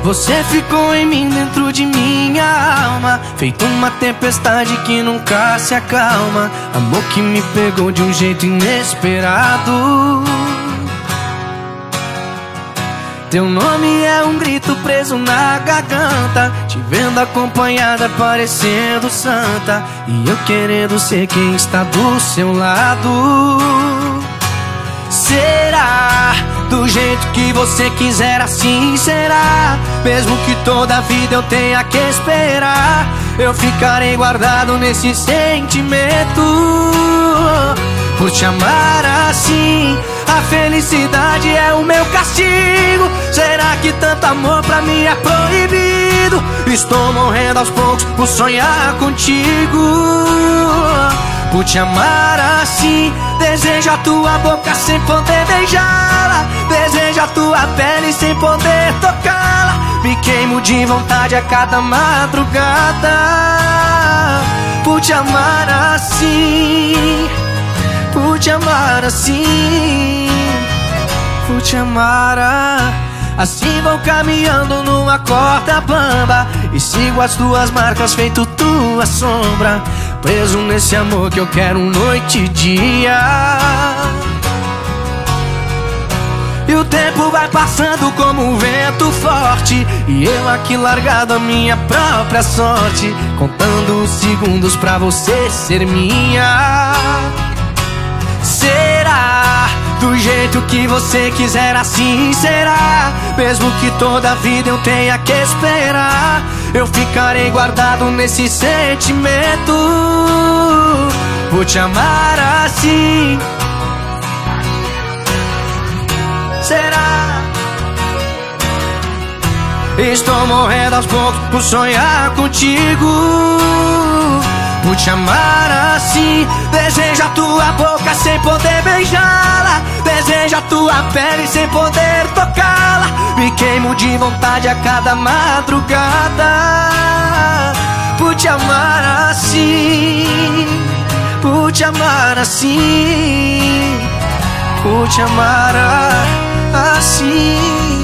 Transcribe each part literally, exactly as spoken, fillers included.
Você ficou em mim, dentro de minha alma, feito uma tempestade que nunca se acalma. Amor que me pegou de um jeito inesperado. Teu nome é um grito preso na garganta, te vendo acompanhada parecendo santa, e eu querendo ser quem está do seu lado. Será do jeito que você quiser, assim será. Mesmo que toda a vida eu tenha que esperar, eu ficarei guardado nesse sentimento. Por te amar assim, a felicidade é o meu castigo. Será que tanto amor pra mim é proibido? Estou morrendo aos poucos por sonhar contigo. Por te amar assim, desejo a tua boca sem poder beijá-la, desejo a tua pele sem poder tocá-la. Me queimo de vontade a cada madrugada. Por te amar assim, por te amar assim, por te amar assim. Vou caminhando numa corda bamba e sigo as tuas marcas feito tua sombra, preso nesse amor que eu quero noite e dia. E o tempo vai passando como um vento forte, e eu aqui largado a minha própria sorte, contando os segundos pra você ser minha. Será do jeito que você quiser, assim será. Mesmo que toda a vida eu tenha que esperar, eu ficarei guardado nesse sentimento. Vou te amar assim. Será? Estou morrendo aos poucos por sonhar contigo. Por te amar assim, desejo a tua boca sem poder beijá-la, desejo a tua pele sem poder tocá-la. Me queimo de vontade a cada madrugada. Por te amar assim, por te amar assim, por te amar assim.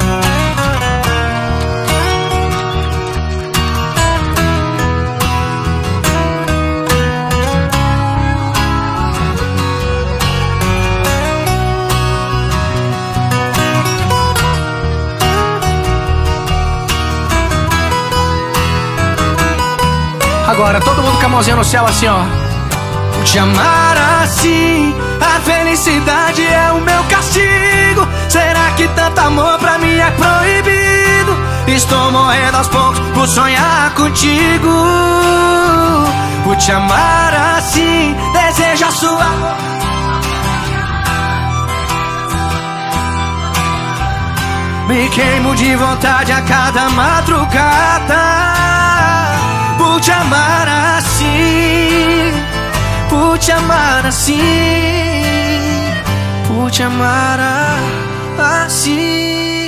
Agora, todo mundo com a mãozinha no céu assim, ó. Por te amar assim, a felicidade é o meu castigo. Será que tanto amor pra mim é proibido? Estou morrendo aos poucos por sonhar contigo. Por te amar assim, desejo a sua. Me queimo de vontade a cada madrugada. Por te amar assim, por te amar assim, por te amar assim.